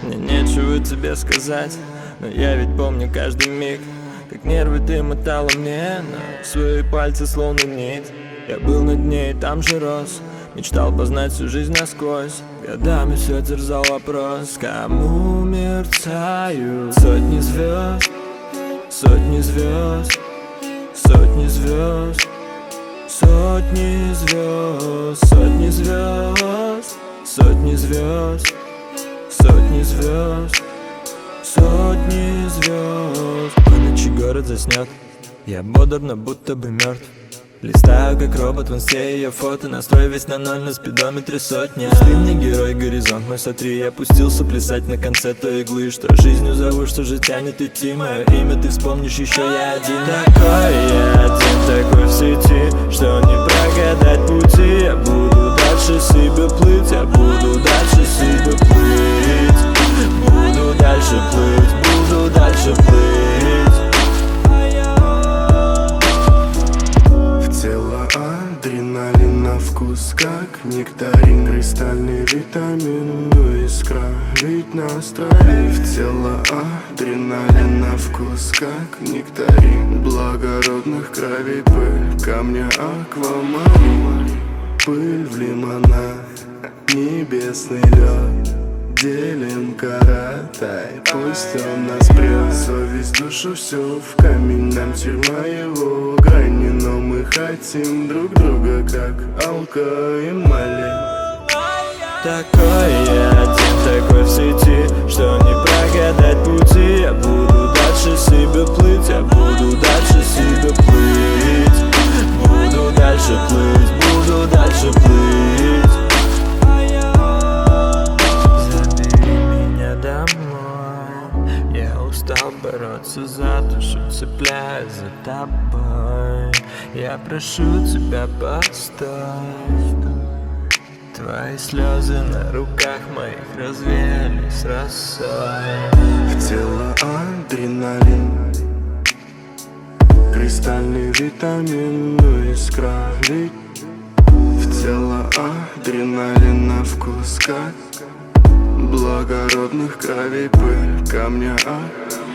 Мне нечего тебе сказать, но я ведь помню каждый миг, как нервы ты мотала мне на свои пальцы словно нить. Я был над ней, там же рос, мечтал познать всю жизнь насквозь. Годами все терзал вопрос, кому мерцают сотни звезд, сотни звезд, сотни звезд, сотни звезд, сотни звезд, сотни звезд, сотни звезд, сотни звезд. По ночи город заснет, я бодр, но будто бы мертв. Листаю как робот в инсте ее фото, настрой весь на ноль, на спидометре сотня. Пустынный герой, горизонт мой сотри. Я пустился плясать на конце той иглы, что жизнью зову, что же тянет идти. Мое имя ты вспомнишь, еще я один. Такой я один, такой в сети, что не прогадать пути. Я буду дальше себе плыть, я буду дальше себе плыть. Буду дальше плыть, буду дальше плыть. Адреналин на вкус, как нектарин, кристальный витамин, ну искра, ведь настрой. В тело адреналин на вкус, как нектарин, благородных кровей пыль, камня аквамарин, пыль в лимонад, небесный лед. Делим каратай, пусть он нас прет. Совесть, душу, все в камень, нам тюрьма его грани. Но мы хотим друг друга, как алка и мали. Такой я один, такой в сети, что не прогадать пути. Я буду дальше себе плыть, я буду дальше себе плыть. Буду дальше плыть, буду дальше плыть. Устал бороться за душу, цепляясь за тобой. Я прошу тебя, поставь. Твои слезы на руках моих развеялись росой. В тело адреналин, кристальный витамин, ну искра, ведь в тело адреналин на вкус, как благородных кровей пыль, камня